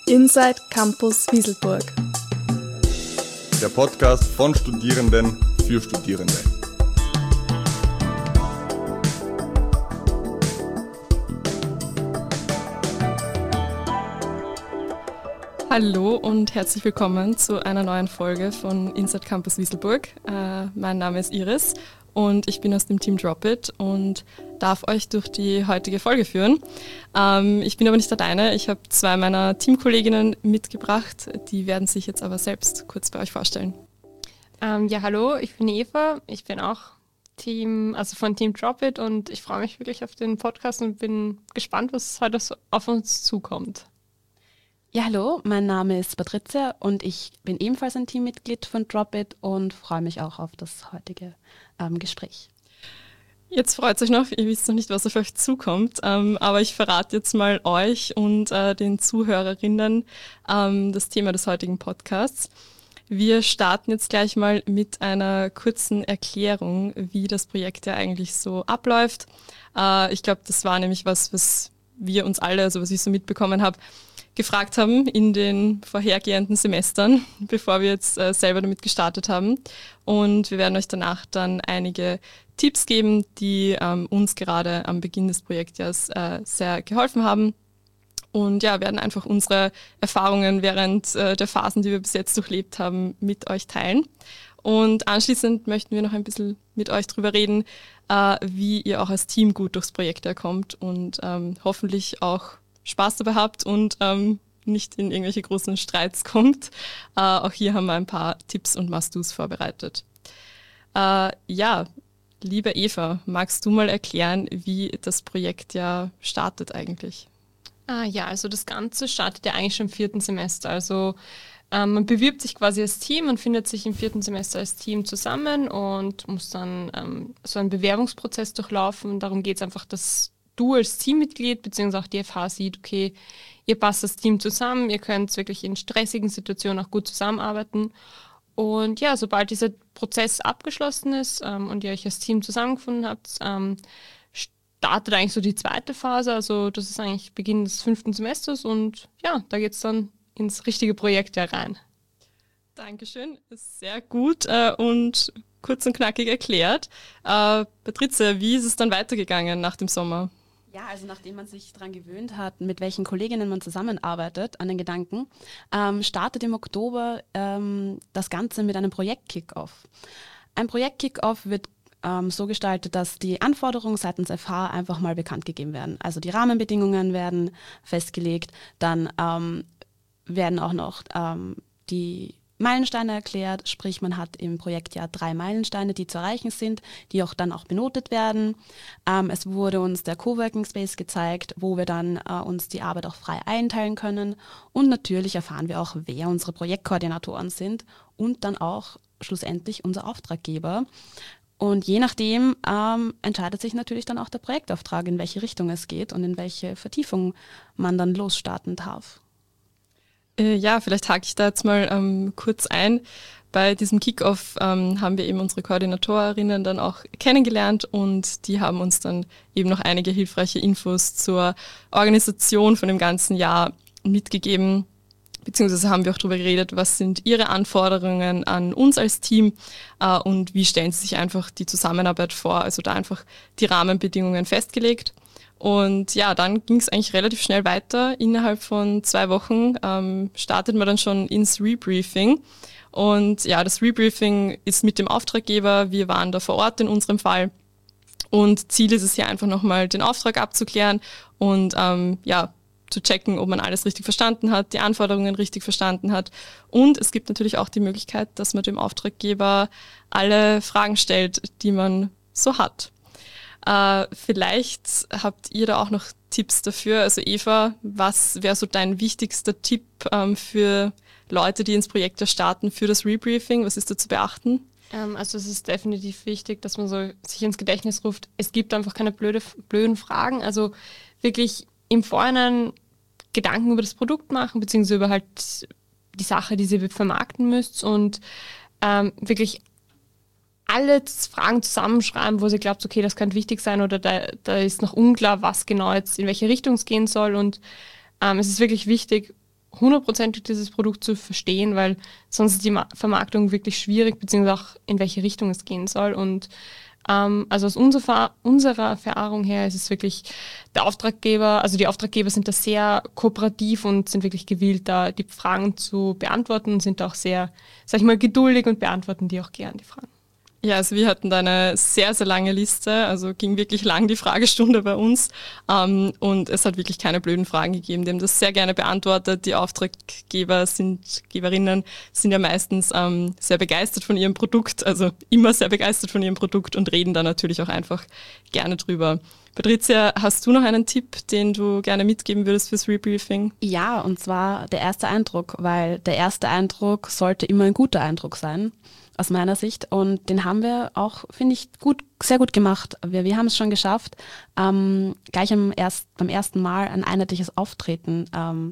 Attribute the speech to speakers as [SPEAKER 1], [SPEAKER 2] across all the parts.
[SPEAKER 1] Inside Campus Wieselburg.
[SPEAKER 2] Der Podcast von Studierenden für Studierende.
[SPEAKER 1] Hallo und herzlich willkommen zu einer neuen Folge von Inside Campus Wieselburg. Mein Name ist Iris und ich bin aus dem Team Dropit und darf euch durch die heutige Folge führen. Ich bin aber nicht alleine, ich habe zwei meiner Teamkolleginnen mitgebracht, die werden sich jetzt aber selbst kurz bei euch vorstellen.
[SPEAKER 3] Hallo, ich bin Eva, ich bin auch von Team Dropit und ich freue mich wirklich auf den Podcast und bin gespannt, was heute so auf uns zukommt.
[SPEAKER 4] Ja, hallo, mein Name ist Patricia und ich bin ebenfalls ein Teammitglied von Dropit und freue mich auch auf das heutige Gespräch.
[SPEAKER 1] Jetzt freut es euch noch, ihr wisst noch nicht, was auf euch zukommt, aber ich verrate jetzt mal euch und den Zuhörerinnen das Thema des heutigen Podcasts. Wir starten jetzt gleich mal mit einer kurzen Erklärung, wie das Projekt ja eigentlich so abläuft. Ich glaube, das war nämlich was wir uns alle, also was ich so mitbekommen habe, gefragt haben in den vorhergehenden Semestern, bevor wir jetzt selber damit gestartet haben. Und wir werden euch danach dann einige Tipps geben, die uns gerade am Beginn des Projektjahres sehr geholfen haben. Und ja, werden einfach unsere Erfahrungen während der Phasen, die wir bis jetzt durchlebt haben, mit euch teilen. Und anschließend möchten wir noch ein bisschen mit euch drüber reden, wie ihr auch als Team gut durchs Projektjahr kommt und hoffentlich auch Spaß dabei habt und nicht in irgendwelche großen Streits kommt. Auch hier haben wir ein paar Tipps und Must-Dos vorbereitet. Liebe Eva, magst du mal erklären, wie das Projekt ja startet eigentlich?
[SPEAKER 3] Also das Ganze startet ja eigentlich schon im 4. Semester. Also man bewirbt sich quasi als Team und findet sich im 4. Semester als Team zusammen und muss dann so einen Bewerbungsprozess durchlaufen. Darum geht es einfach, dass du als Teammitglied bzw. auch die FH sieht, okay, ihr passt das Team zusammen, ihr könnt wirklich in stressigen Situationen auch gut zusammenarbeiten. Und ja, sobald dieser Prozess abgeschlossen ist und ihr euch als Team zusammengefunden habt, startet eigentlich so die zweite Phase. Also das ist eigentlich Beginn des 5. Semesters und ja, da geht es dann ins richtige Projekt rein.
[SPEAKER 1] Dankeschön, ist sehr gut und kurz und knackig erklärt. Patricia, wie ist es dann weitergegangen nach dem Sommer?
[SPEAKER 4] Ja, also nachdem man sich daran gewöhnt hat, mit welchen Kolleginnen man zusammenarbeitet, an den Gedanken, startet im Oktober das Ganze mit einem Projekt-Kick-Off. Ein Projekt-Kick-Off wird so gestaltet, dass die Anforderungen seitens FH einfach mal bekannt gegeben werden. Also die Rahmenbedingungen werden festgelegt, dann werden auch noch die Meilensteine erklärt, sprich man hat im Projektjahr 3 Meilensteine, die zu erreichen sind, die auch dann auch benotet werden. Es wurde uns der Coworking Space gezeigt, wo wir dann uns die Arbeit auch frei einteilen können und natürlich erfahren wir auch, wer unsere Projektkoordinatoren sind und dann auch schlussendlich unser Auftraggeber. Und je nachdem entscheidet sich natürlich dann auch der Projektauftrag, in welche Richtung es geht und in welche Vertiefung man dann losstarten darf.
[SPEAKER 1] Vielleicht hake ich da jetzt mal kurz ein. Bei diesem Kick-Off haben wir eben unsere Koordinatorinnen dann auch kennengelernt und die haben uns dann eben noch einige hilfreiche Infos zur Organisation von dem ganzen Jahr mitgegeben, beziehungsweise haben wir auch darüber geredet, was sind ihre Anforderungen an uns als Team und wie stellen sie sich einfach die Zusammenarbeit vor, also da einfach die Rahmenbedingungen festgelegt. Und ja, dann ging es eigentlich relativ schnell weiter. Innerhalb von 2 Wochen startet man dann schon ins Rebriefing. Und ja, das Rebriefing ist mit dem Auftraggeber. Wir waren da vor Ort in unserem Fall. Und Ziel ist es hier einfach nochmal, den Auftrag abzuklären und zu checken, ob man alles richtig verstanden hat, die Anforderungen richtig verstanden hat. Und es gibt natürlich auch die Möglichkeit, dass man dem Auftraggeber alle Fragen stellt, die man so hat. Vielleicht habt ihr da auch noch Tipps dafür. Also Eva, was wäre so dein wichtigster Tipp für Leute, die ins Projekt starten, für das Rebriefing? Was ist da zu beachten?
[SPEAKER 3] Also es ist definitiv wichtig, dass man so sich ins Gedächtnis ruft, es gibt einfach keine blöden Fragen. Also wirklich im Vorhinein Gedanken über das Produkt machen, beziehungsweise über halt die Sache, die ihr vermarkten müsst und wirklich alle Fragen zusammenschreiben, wo sie glaubt, okay, das könnte wichtig sein oder da ist noch unklar, was genau jetzt in welche Richtung es gehen soll und es ist wirklich wichtig, hundertprozentig dieses Produkt zu verstehen, weil sonst ist die Vermarktung wirklich schwierig, beziehungsweise auch in welche Richtung es gehen soll. Und also aus unserer Erfahrung her ist es wirklich die Auftraggeber sind da sehr kooperativ und sind wirklich gewillt, da die Fragen zu beantworten und sind auch sehr, sag ich mal, geduldig und beantworten die auch gern, die Fragen.
[SPEAKER 1] Ja, also wir hatten da eine sehr, sehr lange Liste, also ging wirklich lang die Fragestunde bei uns und es hat wirklich keine blöden Fragen gegeben. Die haben das sehr gerne beantwortet. Die Auftraggeberinnen sind ja meistens sehr begeistert von ihrem Produkt, also immer sehr begeistert von ihrem Produkt und reden da natürlich auch einfach gerne drüber. Patricia, hast du noch einen Tipp, den du gerne mitgeben würdest fürs Rebriefing?
[SPEAKER 4] Ja, und zwar der erste Eindruck, weil der erste Eindruck sollte immer ein guter Eindruck sein, aus meiner Sicht. Und den haben wir auch, finde ich, sehr gut gemacht. Wir haben es schon geschafft, gleich beim ersten Mal ein einheitliches Auftreten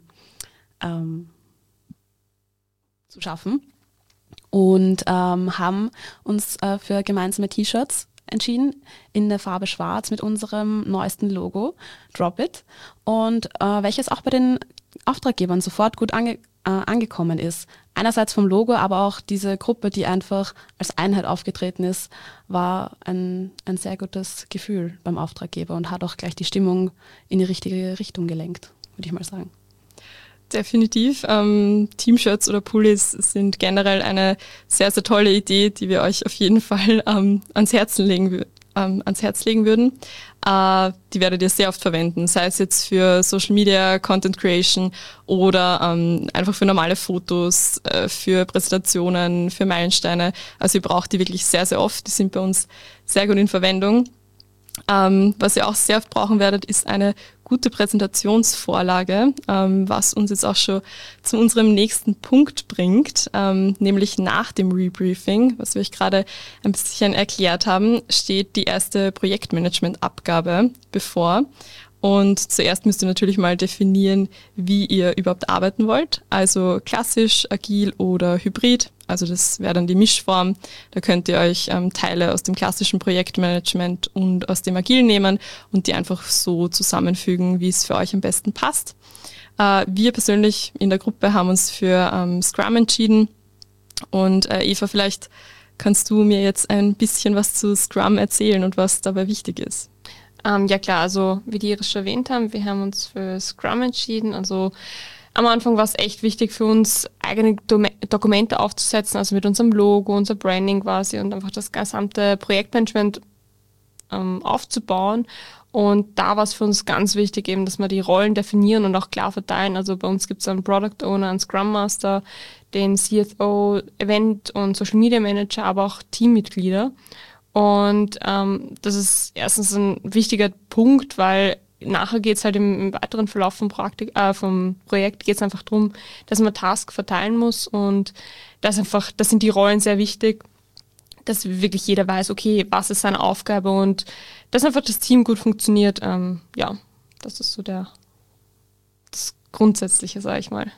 [SPEAKER 4] zu schaffen. Und haben uns für gemeinsame T-Shirts entschieden, in der Farbe Schwarz mit unserem neuesten Logo, Drop It, und welches auch bei den Auftraggebern sofort gut angekommen ist. Einerseits vom Logo, aber auch diese Gruppe, die einfach als Einheit aufgetreten ist, war ein sehr gutes Gefühl beim Auftraggeber und hat auch gleich die Stimmung in die richtige Richtung gelenkt, würde ich mal sagen.
[SPEAKER 1] Definitiv. Teamshirts oder Pullis sind generell eine sehr, sehr tolle Idee, die wir euch auf jeden Fall ans Herz legen würden. Die werdet ihr sehr oft verwenden, sei es jetzt für Social Media, Content Creation oder einfach für normale Fotos, für Präsentationen, für Meilensteine. Also ihr braucht die wirklich sehr, sehr oft. Die sind bei uns sehr gut in Verwendung. Was ihr auch sehr oft brauchen werdet, ist eine gute Präsentationsvorlage, was uns jetzt auch schon zu unserem nächsten Punkt bringt, nämlich nach dem Rebriefing, was wir euch gerade ein bisschen erklärt haben, steht die erste Projektmanagement-Abgabe bevor. Und zuerst müsst ihr natürlich mal definieren, wie ihr überhaupt arbeiten wollt. Also klassisch, agil oder hybrid. Also das wäre dann die Mischform. Da könnt ihr euch Teile aus dem klassischen Projektmanagement und aus dem agilen nehmen und die einfach so zusammenfügen, wie es für euch am besten passt. Wir persönlich in der Gruppe haben uns für Scrum entschieden. Und Eva, vielleicht kannst du mir jetzt ein bisschen was zu Scrum erzählen und was dabei wichtig ist.
[SPEAKER 3] Ja klar, also wie die Iris schon erwähnt haben, wir haben uns für Scrum entschieden. Also am Anfang war es echt wichtig für uns, eigene Dokumente aufzusetzen, also mit unserem Logo, unser Branding quasi und einfach das gesamte Projektmanagement aufzubauen. Und da war es für uns ganz wichtig eben, dass wir die Rollen definieren und auch klar verteilen. Also bei uns gibt es einen Product Owner, einen Scrum Master, den CSO, Event- und Social Media Manager, aber auch Teammitglieder. Und das ist erstens ein wichtiger Punkt, weil nachher geht es halt im weiteren Verlauf vom Projekt geht es einfach darum, dass man Tasks verteilen muss und das sind die Rollen sehr wichtig, dass wirklich jeder weiß, okay, was ist seine Aufgabe und dass einfach das Team gut funktioniert. Ja, das ist so das Grundsätzliche, sage ich mal.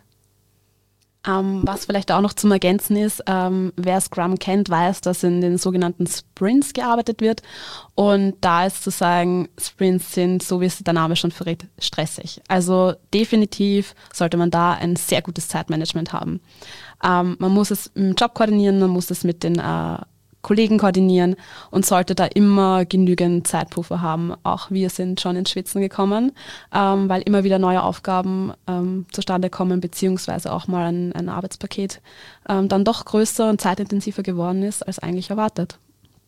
[SPEAKER 4] Was vielleicht auch noch zum Ergänzen ist, wer Scrum kennt, weiß, dass in den sogenannten Sprints gearbeitet wird. Und da ist zu sagen, Sprints sind, so wie es der Name schon verrät, stressig. Also definitiv sollte man da ein sehr gutes Zeitmanagement haben. Man muss es im Job koordinieren, man muss es mit den Kollegen koordinieren und sollte da immer genügend Zeitpuffer haben. Auch wir sind schon ins Schwitzen gekommen, weil immer wieder neue Aufgaben zustande kommen, beziehungsweise auch mal ein Arbeitspaket dann doch größer und zeitintensiver geworden ist, als eigentlich erwartet.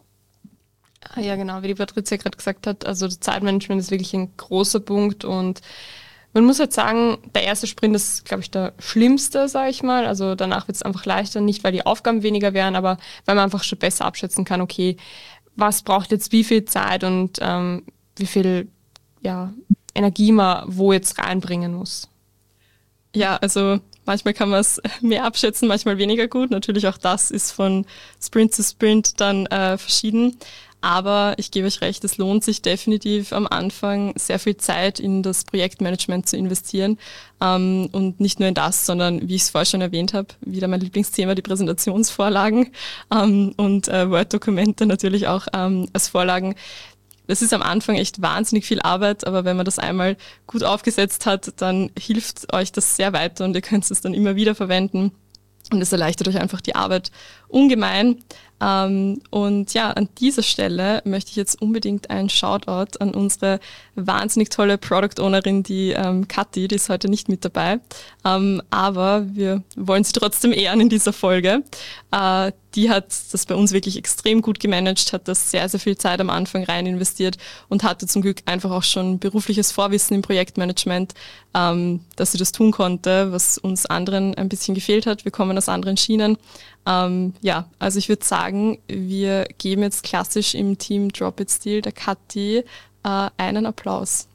[SPEAKER 3] Ja, genau, wie die Patricia gerade gesagt hat, also das Zeitmanagement ist wirklich ein großer Punkt und man muss halt sagen, der erste Sprint ist, glaube ich, der schlimmste, sage ich mal. Also danach wird es einfach leichter, nicht weil die Aufgaben weniger werden, aber weil man einfach schon besser abschätzen kann, okay, was braucht jetzt wie viel Zeit und wie viel Energie man wo jetzt reinbringen muss.
[SPEAKER 1] Ja, also manchmal kann man es mehr abschätzen, manchmal weniger gut. Natürlich auch das ist von Sprint zu Sprint dann verschieden. Aber ich gebe euch recht, es lohnt sich definitiv am Anfang sehr viel Zeit in das Projektmanagement zu investieren. Und nicht nur in das, sondern wie ich es vorher schon erwähnt habe, wieder mein Lieblingsthema, die Präsentationsvorlagen und Word-Dokumente natürlich auch als Vorlagen. das ist am Anfang echt wahnsinnig viel Arbeit, aber wenn man das einmal gut aufgesetzt hat, dann hilft euch das sehr weiter und ihr könnt es dann immer wieder verwenden. Und es erleichtert euch einfach die Arbeit ungemein. Und ja, an dieser Stelle möchte ich jetzt unbedingt einen Shoutout an unsere wahnsinnig tolle Product Ownerin, die Kathi, die ist heute nicht mit dabei. Aber wir wollen sie trotzdem ehren in dieser Folge. Die hat das bei uns wirklich extrem gut gemanagt, hat das sehr, sehr viel Zeit am Anfang rein investiert und hatte zum Glück einfach auch schon berufliches Vorwissen im Projektmanagement, dass sie das tun konnte, was uns anderen ein bisschen gefehlt hat. Wir kommen aus anderen Schienen. Ja, also ich würde sagen, wir geben jetzt klassisch im Team Drop-It-Stil der Kathi einen Applaus.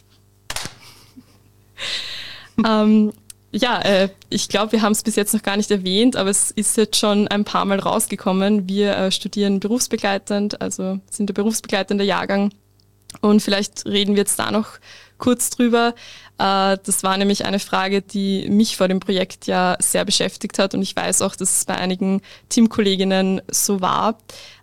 [SPEAKER 1] Ich glaube, wir haben es bis jetzt noch gar nicht erwähnt, aber es ist jetzt schon ein paar Mal rausgekommen. Wir studieren berufsbegleitend, also sind der berufsbegleitende Jahrgang. Und vielleicht reden wir jetzt da noch kurz drüber. Das war nämlich eine Frage, die mich vor dem Projekt ja sehr beschäftigt hat und ich weiß auch, dass es bei einigen Teamkolleginnen so war.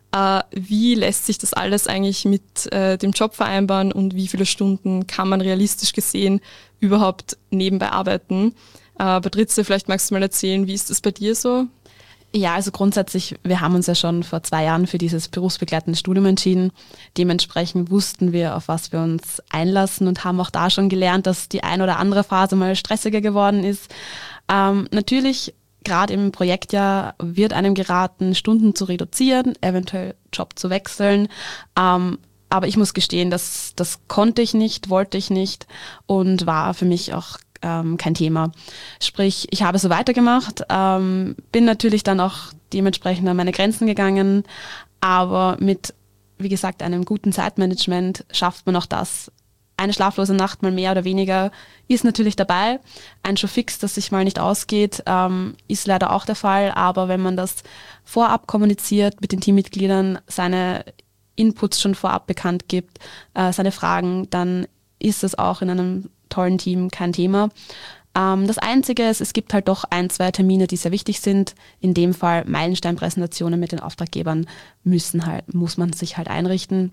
[SPEAKER 1] Wie lässt sich das alles eigentlich mit dem Job vereinbaren und wie viele Stunden kann man realistisch gesehen überhaupt nebenbei arbeiten? Patrizia, vielleicht magst du mal erzählen, wie ist das bei dir so?
[SPEAKER 4] Ja, also grundsätzlich, wir haben uns ja schon vor 2 Jahren für dieses berufsbegleitende Studium entschieden. Dementsprechend wussten wir, auf was wir uns einlassen und haben auch da schon gelernt, dass die ein oder andere Phase mal stressiger geworden ist. Natürlich, gerade im Projektjahr wird einem geraten, Stunden zu reduzieren, eventuell Job zu wechseln. Aber ich muss gestehen, das konnte ich nicht, wollte ich nicht und war für mich auch kein Thema. Sprich, ich habe so weitergemacht, bin natürlich dann auch dementsprechend an meine Grenzen gegangen, aber mit, wie gesagt, einem guten Zeitmanagement schafft man auch das. Eine schlaflose Nacht mal mehr oder weniger ist natürlich dabei. Ein Jour fix, das sich mal nicht ausgeht, ist leider auch der Fall, aber wenn man das vorab kommuniziert mit den Teammitgliedern, seine Inputs schon vorab bekannt gibt, seine Fragen, dann ist es auch in einem tollen Team kein Thema. Das Einzige ist, es gibt halt doch 1, 2 Termine, die sehr wichtig sind. In dem Fall Meilensteinpräsentationen mit den Auftraggebern muss man sich halt einrichten.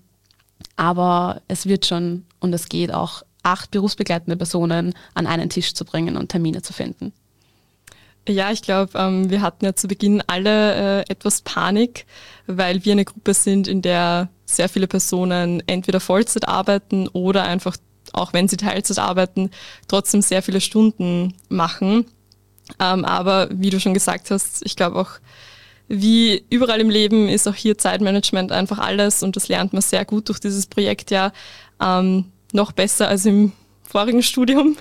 [SPEAKER 4] Aber es wird schon und es geht auch 8 berufsbegleitende Personen an einen Tisch zu bringen und Termine zu finden.
[SPEAKER 1] Ja, ich glaube, wir hatten ja zu Beginn alle etwas Panik, weil wir eine Gruppe sind, in der sehr viele Personen entweder Vollzeit arbeiten oder einfach, auch wenn sie Teilzeit arbeiten, trotzdem sehr viele Stunden machen. Aber wie du schon gesagt hast, ich glaube auch, wie überall im Leben ist auch hier Zeitmanagement einfach alles und das lernt man sehr gut durch dieses Projekt ja noch besser als im vorigen Studium.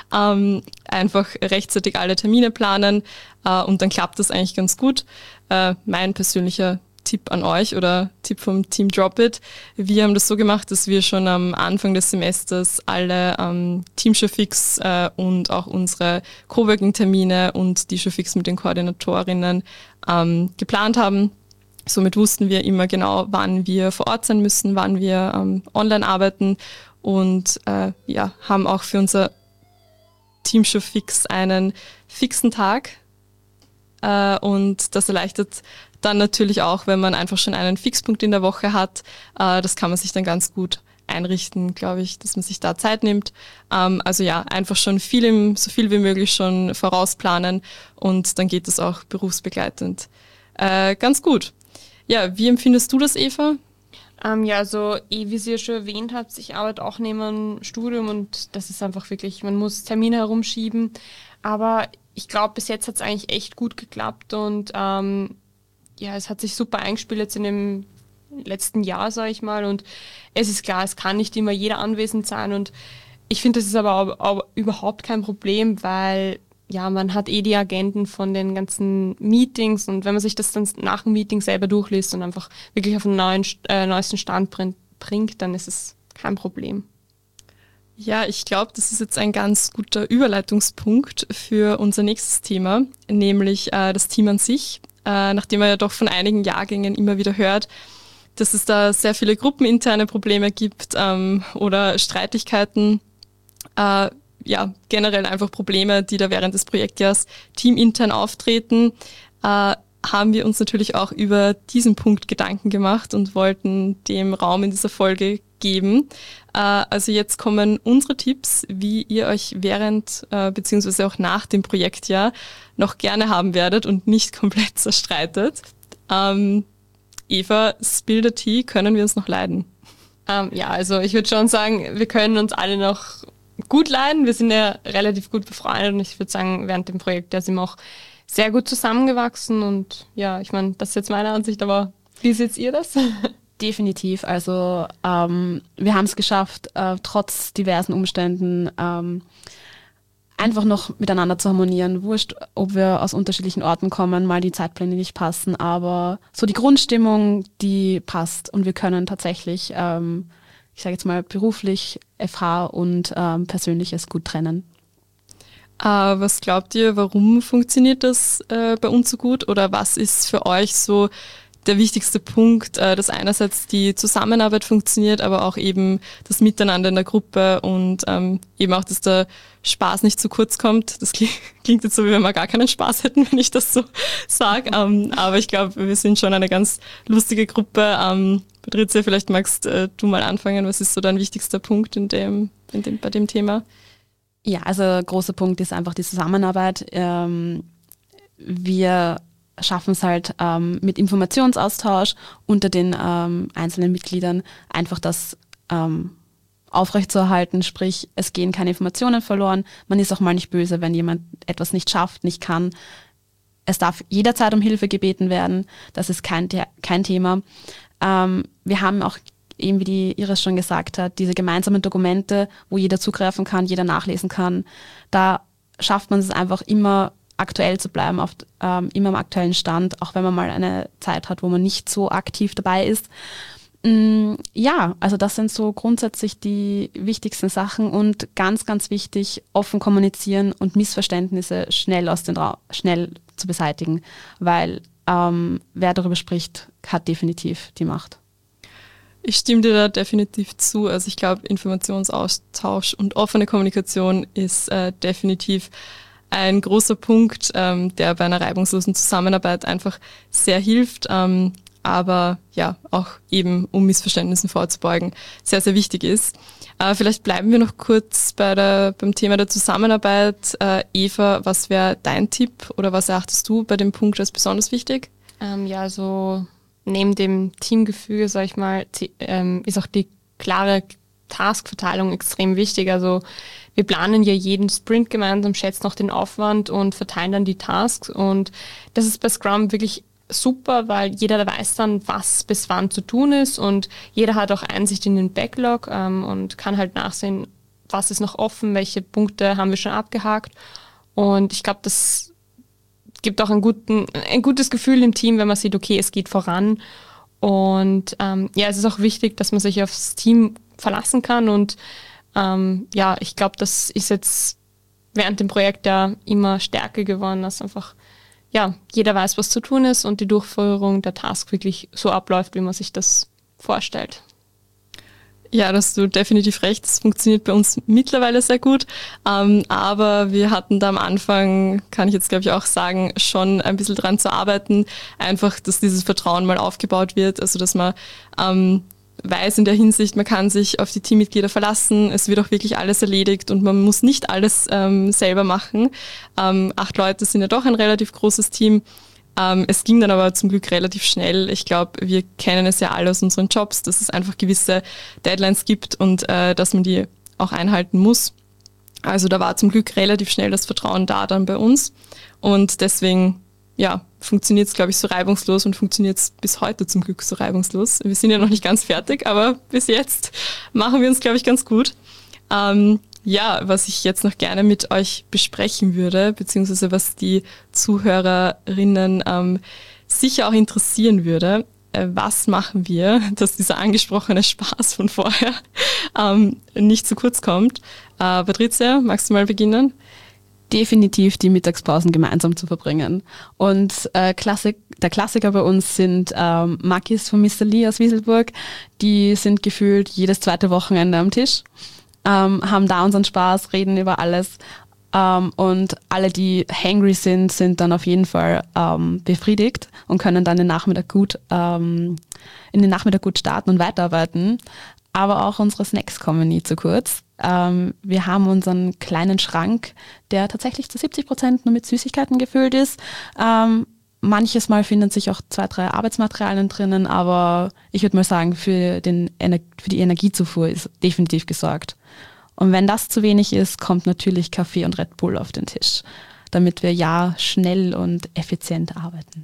[SPEAKER 1] Einfach rechtzeitig alle Termine planen und dann klappt das eigentlich ganz gut. Mein persönlicher Tipp an euch oder Tipp vom Team Drop-It. Wir haben das so gemacht, dass wir schon am Anfang des Semesters alle Team-Showfix und auch unsere Coworking-Termine und die Showfix mit den Koordinatorinnen geplant haben. Somit wussten wir immer genau, wann wir vor Ort sein müssen, wann wir online arbeiten und haben auch für unser Team-Showfix einen fixen Tag und das erleichtert dann natürlich auch, wenn man einfach schon einen Fixpunkt in der Woche hat. Das kann man sich dann ganz gut einrichten, glaube ich, dass man sich da Zeit nimmt. Also ja, einfach schon so viel wie möglich schon vorausplanen und dann geht es auch berufsbegleitend ganz gut. Ja, wie empfindest du das, Eva?
[SPEAKER 3] Also wie Sie ja schon erwähnt habt, ich arbeite auch neben einem Studium und das ist einfach wirklich, man muss Termine herumschieben, aber ich glaube, bis jetzt hat es eigentlich echt gut geklappt und es hat sich super eingespielt jetzt in dem letzten Jahr, sage ich mal. Und es ist klar, es kann nicht immer jeder anwesend sein. Und ich finde, das ist aber überhaupt kein Problem, weil man hat die Agenden von den ganzen Meetings. Und wenn man sich das dann nach dem Meeting selber durchliest und einfach wirklich auf den neuesten Stand bringt, dann ist es kein Problem.
[SPEAKER 1] Ja, ich glaube, das ist jetzt ein ganz guter Überleitungspunkt für unser nächstes Thema, nämlich das Team an sich. Nachdem man ja doch von einigen Jahrgängen immer wieder hört, dass es da sehr viele gruppeninterne Probleme gibt oder Streitigkeiten, generell einfach Probleme, die da während des Projektjahres teamintern auftreten. haben wir uns natürlich auch über diesen Punkt Gedanken gemacht und wollten dem Raum in dieser Folge geben. Also jetzt kommen unsere Tipps, wie ihr euch während beziehungsweise auch nach dem Projektjahr noch gerne haben werdet und nicht komplett zerstreitet. Eva, spill the tea, können wir uns noch leiden?
[SPEAKER 3] Ja, also ich würde schon sagen, wir können uns alle noch gut leiden. Wir sind ja relativ gut befreundet und ich würde sagen, während dem Projekt sind wir auch sehr gut zusammengewachsen und ja, ich meine, das ist jetzt meine Ansicht, aber wie seht ihr das?
[SPEAKER 4] Definitiv. Also wir haben es geschafft, trotz diversen Umständen einfach noch miteinander zu harmonieren. Wurscht, ob wir aus unterschiedlichen Orten kommen, mal die Zeitpläne nicht passen, aber so die Grundstimmung, die passt und wir können tatsächlich, ich sage jetzt mal beruflich, FH und Persönliches gut trennen.
[SPEAKER 1] Was glaubt ihr, warum funktioniert das bei uns so gut oder was ist für euch so der wichtigste Punkt, dass einerseits die Zusammenarbeit funktioniert, aber auch eben das Miteinander in der Gruppe und eben auch, dass der Spaß nicht zu kurz kommt. Das klingt jetzt so, wie wenn wir gar keinen Spaß hätten, wenn ich das so sage. Aber ich glaube, wir sind schon eine ganz lustige Gruppe. Patricia, vielleicht magst du mal anfangen. Was ist so dein wichtigster Punkt bei dem Thema?
[SPEAKER 4] Ja, also großer Punkt ist einfach die Zusammenarbeit. Wir schaffen es halt mit Informationsaustausch unter den einzelnen Mitgliedern einfach das aufrechtzuerhalten, sprich es gehen keine Informationen verloren, man ist auch mal nicht böse, wenn jemand etwas nicht schafft, nicht kann. Es darf jederzeit um Hilfe gebeten werden, das ist kein Thema. Wir haben auch eben, wie die Iris schon gesagt hat, diese gemeinsamen Dokumente, wo jeder zugreifen kann, jeder nachlesen kann. Da schafft man es einfach immer aktuell zu bleiben, immer am aktuellen Stand, auch wenn man mal eine Zeit hat, wo man nicht so aktiv dabei ist. Ja, also das sind so grundsätzlich die wichtigsten Sachen und ganz, ganz wichtig, offen kommunizieren und Missverständnisse schnell zu beseitigen, weil wer darüber spricht, hat definitiv die Macht.
[SPEAKER 1] Ich stimme dir da definitiv zu. Also ich glaube, Informationsaustausch und offene Kommunikation ist definitiv ein großer Punkt, der bei einer reibungslosen Zusammenarbeit einfach sehr hilft, aber ja, auch eben, um Missverständnissen vorzubeugen, sehr, sehr wichtig ist. Vielleicht bleiben wir noch kurz beim Thema der Zusammenarbeit. Eva, was wäre dein Tipp oder was erachtest du bei dem Punkt als besonders wichtig?
[SPEAKER 3] Ja, also neben dem Teamgefüge, sag ich mal, ist auch die klare Taskverteilung extrem wichtig. Also wir planen ja jeden Sprint gemeinsam, schätzen auch den Aufwand und verteilen dann die Tasks. Und das ist bei Scrum wirklich super, weil jeder weiß dann, was bis wann zu tun ist und jeder hat auch Einsicht in den Backlog und kann halt nachsehen, was ist noch offen, welche Punkte haben wir schon abgehakt. Und ich glaube, das gibt auch ein gutes Gefühl im Team, wenn man sieht, okay, es geht voran. Und ja, es ist auch wichtig, dass man sich aufs Team verlassen kann. Und ja, ich glaube, das ist jetzt während dem Projekt ja immer stärker geworden, dass einfach ja, jeder weiß, was zu tun ist und die Durchführung der Task wirklich so abläuft, wie man sich das vorstellt.
[SPEAKER 1] Ja, da hast du definitiv recht. Das funktioniert bei uns mittlerweile sehr gut. Aber wir hatten da am Anfang, kann ich jetzt glaube ich auch sagen, schon ein bisschen dran zu arbeiten. Einfach, dass dieses Vertrauen mal aufgebaut wird. Also, dass man weiß in der Hinsicht, man kann sich auf die Teammitglieder verlassen. Es wird auch wirklich alles erledigt und man muss nicht alles selber machen. 8 Leute sind ja doch ein relativ großes Team. Es ging dann aber zum Glück relativ schnell. Ich glaube, wir kennen es ja alle aus unseren Jobs, dass es einfach gewisse Deadlines gibt und dass man die auch einhalten muss. Also da war zum Glück relativ schnell das Vertrauen da dann bei uns und deswegen ja, funktioniert es, glaube ich, so reibungslos und funktioniert es bis heute zum Glück so reibungslos. Wir sind ja noch nicht ganz fertig, aber bis jetzt machen wir uns, glaube ich, ganz gut. Ja, was ich jetzt noch gerne mit euch besprechen würde, beziehungsweise was die Zuhörerinnen sicher auch interessieren würde, was machen wir, dass dieser angesprochene Spaß von vorher nicht zu kurz kommt. Patricia, magst du mal beginnen?
[SPEAKER 4] Definitiv die Mittagspausen gemeinsam zu verbringen. Und der Klassiker bei uns sind Makis von Mr. Lee aus Wieselburg. Die sind gefühlt jedes zweite Wochenende am Tisch, haben da unseren Spaß, reden über alles. Und alle, die hangry sind, sind dann auf jeden Fall befriedigt und können dann in den Nachmittag gut starten und weiterarbeiten. Aber auch unsere Snacks kommen nie zu kurz. Wir haben unseren kleinen Schrank, der tatsächlich zu 70% nur mit Süßigkeiten gefüllt ist. Manches Mal finden sich auch 2, 3 Arbeitsmaterialien drinnen, aber ich würde mal sagen, für die Energiezufuhr ist definitiv gesorgt. Und wenn das zu wenig ist, kommt natürlich Kaffee und Red Bull auf den Tisch, damit wir schnell und effizient arbeiten.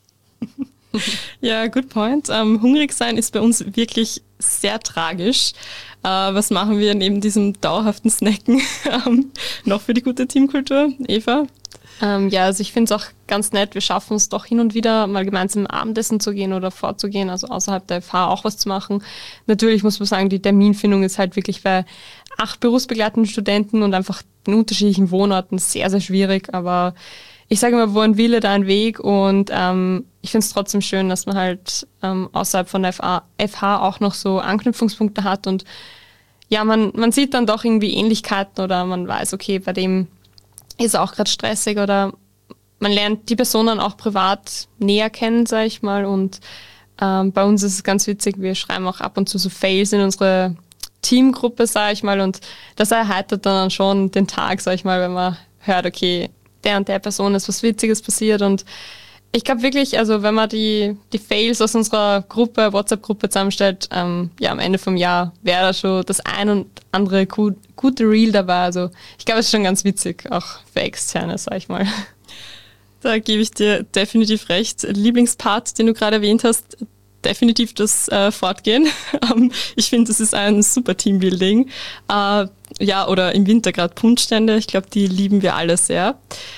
[SPEAKER 1] Ja, good point. Hungrig sein ist bei uns wirklich sehr tragisch. Was machen wir neben diesem dauerhaften Snacken noch für die gute Teamkultur? Eva?
[SPEAKER 3] Also ich finde es auch ganz nett, wir schaffen es doch hin und wieder mal gemeinsam Abendessen zu gehen oder vorzugehen, also außerhalb der FH auch was zu machen. Natürlich muss man sagen, die Terminfindung ist halt wirklich bei 8 berufsbegleitenden Studenten und einfach den unterschiedlichen Wohnorten sehr, sehr schwierig, aber ich sage immer, wo ein Wille, da ein Weg und ich finde es trotzdem schön, dass man halt außerhalb von der FH auch noch so Anknüpfungspunkte hat und ja, man sieht dann doch irgendwie Ähnlichkeiten oder man weiß, okay, bei dem ist auch gerade stressig oder man lernt die Person dann auch privat näher kennen, sag ich mal. Und bei uns ist es ganz witzig, wir schreiben auch ab und zu so Fails in unsere Teamgruppe, sag ich mal. Und das erheitert dann schon den Tag, sag ich mal, wenn man hört, okay, der und der Person ist was Witziges passiert. Und ich glaube wirklich, also wenn man die Fails aus unserer Gruppe, WhatsApp-Gruppe zusammenstellt, am Ende vom Jahr wäre da schon das ein und andere gute Reel dabei. Also ich glaube, es ist schon ganz witzig, auch für Externe, sag ich mal.
[SPEAKER 1] Da gebe ich dir definitiv recht. Lieblingspart, den du gerade erwähnt hast, definitiv das Fortgehen. Ich finde, das ist ein super Teambuilding. Oder im Winter gerade Punschstände. Ich glaube, die lieben wir alle sehr.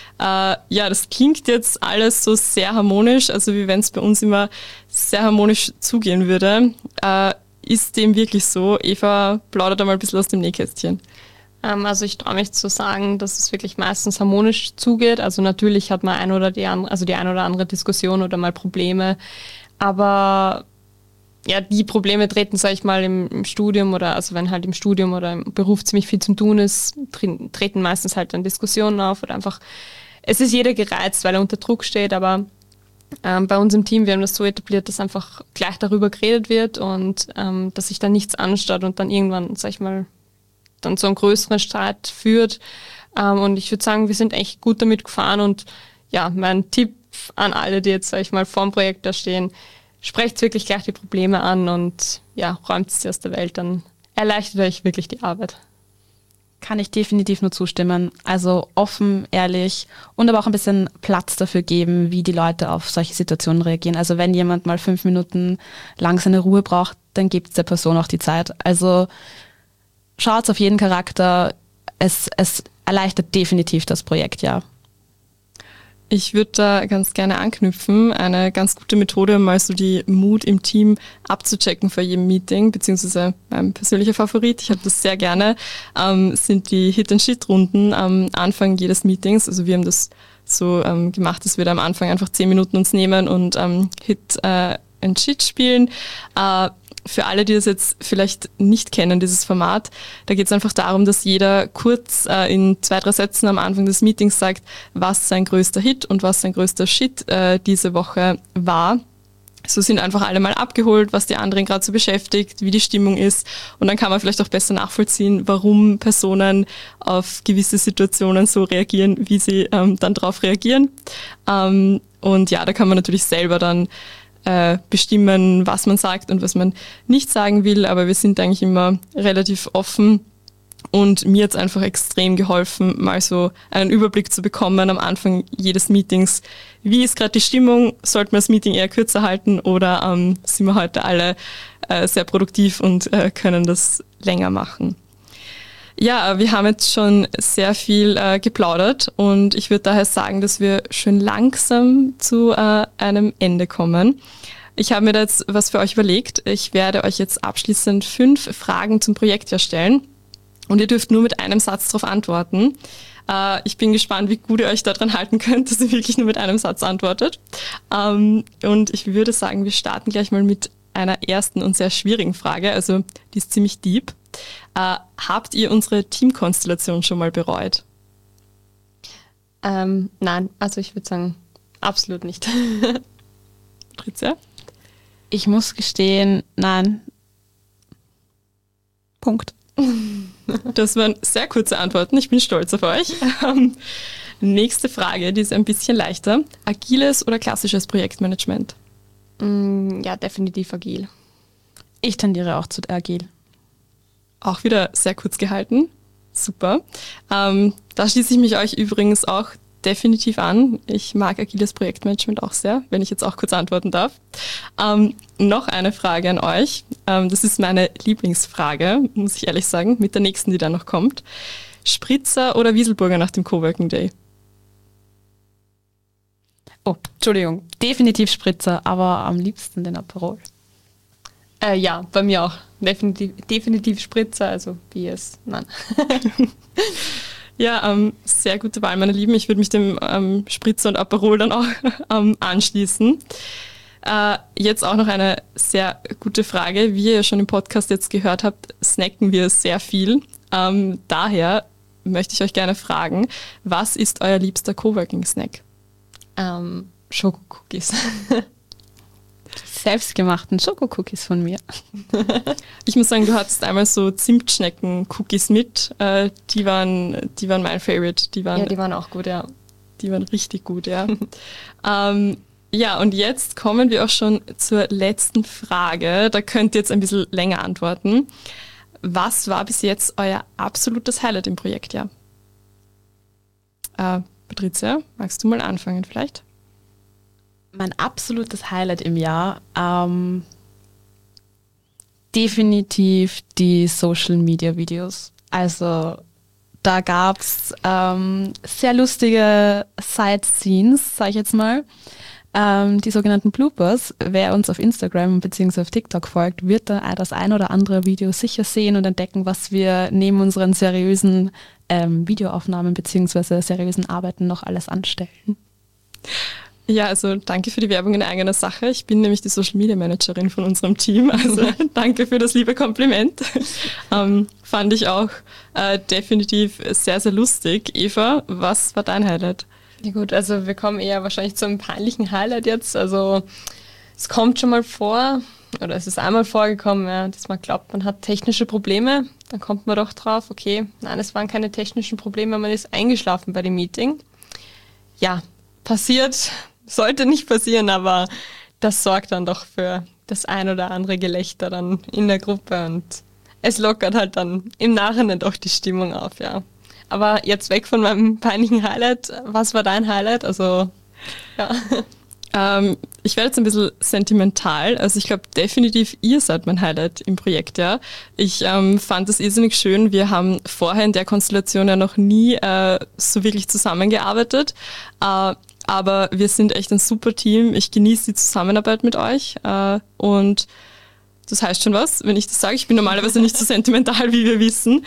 [SPEAKER 1] Das klingt jetzt alles so sehr harmonisch, also wie wenn es bei uns immer sehr harmonisch zugehen würde. Ist dem wirklich so? Eva, plaudert da mal ein bisschen aus dem Nähkästchen.
[SPEAKER 3] Also ich traue mich zu sagen, dass es wirklich meistens harmonisch zugeht. Also natürlich hat man die eine oder andere Diskussion oder mal Probleme, aber ja, die Probleme treten, sag ich mal, im Studium oder also wenn halt im Studium oder im Beruf ziemlich viel zum Tun ist, treten meistens halt dann Diskussionen auf oder einfach, es ist jeder gereizt, weil er unter Druck steht, aber bei uns im Team, wir haben das so etabliert, dass einfach gleich darüber geredet wird und dass sich dann nichts anstaut und dann irgendwann, sag ich mal, dann zu einem größeren Streit führt. Und ich würde sagen, wir sind echt gut damit gefahren und ja, mein Tipp an alle, die jetzt, sag ich mal, vor dem Projekt da stehen, sprecht wirklich gleich die Probleme an und ja, räumt sie aus der Welt, dann erleichtert euch wirklich die Arbeit.
[SPEAKER 4] Kann ich definitiv nur zustimmen. Also offen, ehrlich und aber auch ein bisschen Platz dafür geben, wie die Leute auf solche Situationen reagieren. Also wenn jemand mal 5 Minuten lang seine Ruhe braucht, dann gibt es der Person auch die Zeit. Also schaut auf jeden Charakter. Es erleichtert definitiv das Projekt, ja.
[SPEAKER 1] Ich würde da ganz gerne anknüpfen. Eine ganz gute Methode, um mal so die Mut im Team abzuchecken vor jedem Meeting, beziehungsweise mein persönlicher Favorit, ich habe das sehr gerne, sind die Hit-and-Shit-Runden am Anfang jedes Meetings. Also wir haben das so gemacht, dass wir da am Anfang einfach 10 Minuten uns nehmen und Hit-and-Shit spielen. Für alle, die das jetzt vielleicht nicht kennen, dieses Format, da geht es einfach darum, dass jeder kurz in 2, 3 Sätzen am Anfang des Meetings sagt, was sein größter Hit und was sein größter Shit diese Woche war. So sind einfach alle mal abgeholt, was die anderen gerade so beschäftigt, wie die Stimmung ist. Und dann kann man vielleicht auch besser nachvollziehen, warum Personen auf gewisse Situationen so reagieren, wie sie dann darauf reagieren. Und ja, da kann man natürlich selber dann bestimmen, was man sagt und was man nicht sagen will, aber wir sind eigentlich immer relativ offen und mir hat es einfach extrem geholfen, mal so einen Überblick zu bekommen am Anfang jedes Meetings. Wie ist gerade die Stimmung? Sollten wir das Meeting eher kürzer halten oder sind wir heute alle sehr produktiv und können das länger machen? Ja, wir haben jetzt schon sehr viel geplaudert und ich würde daher sagen, dass wir schön langsam zu einem Ende kommen. Ich habe mir da jetzt was für euch überlegt. Ich werde euch jetzt abschließend 5 Fragen zum Projekt stellen und ihr dürft nur mit einem Satz darauf antworten. Ich bin gespannt, wie gut ihr euch daran halten könnt, dass ihr wirklich nur mit einem Satz antwortet. Und ich würde sagen, wir starten gleich mal mit einer ersten und sehr schwierigen Frage. Also die ist ziemlich deep. Habt ihr unsere Teamkonstellation schon mal bereut?
[SPEAKER 3] Nein, also ich würde sagen, absolut nicht.
[SPEAKER 1] Patricia?
[SPEAKER 4] Ich muss gestehen, nein. Punkt.
[SPEAKER 1] Das waren sehr kurze Antworten. Ich bin stolz auf euch. Nächste Frage, die ist ein bisschen leichter. Agiles oder klassisches Projektmanagement?
[SPEAKER 3] Ja, definitiv agil.
[SPEAKER 4] Ich tendiere auch zu agil.
[SPEAKER 1] Auch wieder sehr kurz gehalten. Super. Da schließe ich mich euch übrigens auch definitiv an. Ich mag agiles Projektmanagement auch sehr, wenn ich jetzt auch kurz antworten darf. Noch eine Frage an euch. Das ist meine Lieblingsfrage, muss ich ehrlich sagen, mit der nächsten, die da noch kommt. Spritzer oder Wieselburger nach dem Coworking Day?
[SPEAKER 4] Oh, Entschuldigung. Definitiv Spritzer, aber am liebsten den Aperol.
[SPEAKER 3] Ja, bei mir auch. Definitiv Spritzer, also Biers, nein.
[SPEAKER 1] Ja, sehr gute Wahl, meine Lieben. Ich würde mich dem Spritzer und Aperol dann auch anschließen. Jetzt auch noch eine sehr gute Frage. Wie ihr ja schon im Podcast jetzt gehört habt, snacken wir sehr viel. Daher möchte ich euch gerne fragen, was ist euer liebster Coworking-Snack?
[SPEAKER 3] Schokocookies.
[SPEAKER 4] Selbstgemachten Schokocookies von mir.
[SPEAKER 1] Ich muss sagen, du hattest einmal so Zimtschnecken-Cookies mit. Die waren mein Favorite. Die
[SPEAKER 3] waren auch gut, ja.
[SPEAKER 1] Die waren richtig gut, ja. Ja, und jetzt kommen wir auch schon zur letzten Frage. Da könnt ihr jetzt ein bisschen länger antworten. Was war bis jetzt euer absolutes Highlight im Projektjahr? Patricia, magst du mal anfangen vielleicht?
[SPEAKER 4] Mein absolutes Highlight im Jahr, definitiv die Social-Media-Videos. Also da gab es sehr lustige Side-Scenes, sage ich jetzt mal. Die sogenannten Bloopers. Wer uns auf Instagram bzw. auf TikTok folgt, wird da das ein oder andere Video sicher sehen und entdecken, was wir neben unseren seriösen Videoaufnahmen bzw. seriösen Arbeiten noch alles anstellen.
[SPEAKER 1] Ja, also danke für die Werbung in eigener Sache. Ich bin nämlich die Social Media Managerin von unserem Team. Also danke für das liebe Kompliment. Fand ich auch definitiv sehr, sehr lustig. Eva, was war dein Highlight?
[SPEAKER 3] Ja gut, also wir kommen eher wahrscheinlich zu einem peinlichen Highlight jetzt. Also es kommt schon mal vor, oder es ist einmal vorgekommen, ja, dass man glaubt, man hat technische Probleme. Dann kommt man doch drauf, okay, nein, es waren keine technischen Probleme, man ist eingeschlafen bei dem Meeting. Ja, passiert. Sollte nicht passieren, aber das sorgt dann doch für das ein oder andere Gelächter dann in der Gruppe und es lockert halt dann im Nachhinein doch die Stimmung auf, ja. Aber jetzt weg von meinem peinlichen Highlight, was war dein Highlight? Also, ja.
[SPEAKER 1] Ich werde jetzt ein bisschen sentimental. Also ich glaube definitiv, ihr seid mein Highlight im Projekt, ja. Ich fand es irrsinnig schön. Wir haben vorher in der Konstellation ja noch nie so wirklich zusammengearbeitet. Aber wir sind echt ein super Team. Ich genieße die Zusammenarbeit mit euch. Und das heißt schon was, wenn ich das sage. Ich bin normalerweise nicht so sentimental, wie wir wissen.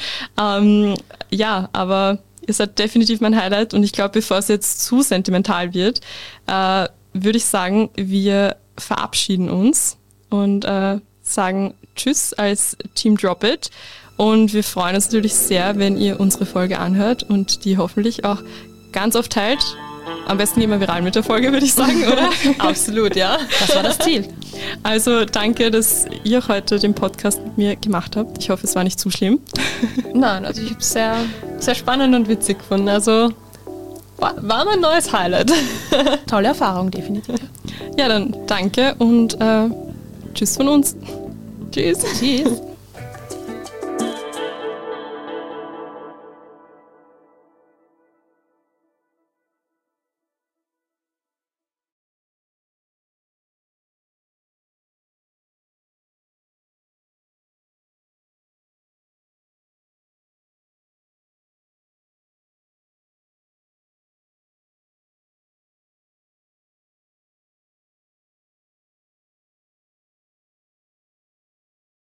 [SPEAKER 1] Ja, aber ihr seid definitiv mein Highlight. Und ich glaube, bevor es jetzt zu sentimental wird, würde ich sagen, wir verabschieden uns und sagen Tschüss als Team Drop It. Und wir freuen uns natürlich sehr, wenn ihr unsere Folge anhört und die hoffentlich auch ganz oft teilt. Am besten gehen wir viral mit der Folge, würde ich sagen, oder?
[SPEAKER 3] Absolut, ja.
[SPEAKER 4] Das war das Ziel.
[SPEAKER 1] Also danke, dass ihr heute den Podcast mit mir gemacht habt. Ich hoffe, es war nicht zu schlimm.
[SPEAKER 3] Nein, also ich habe es sehr, sehr spannend und witzig gefunden. Also war mein neues Highlight.
[SPEAKER 4] Tolle Erfahrung, definitiv.
[SPEAKER 1] Ja, dann danke und tschüss von uns.
[SPEAKER 3] Tschüss.
[SPEAKER 4] Tschüss.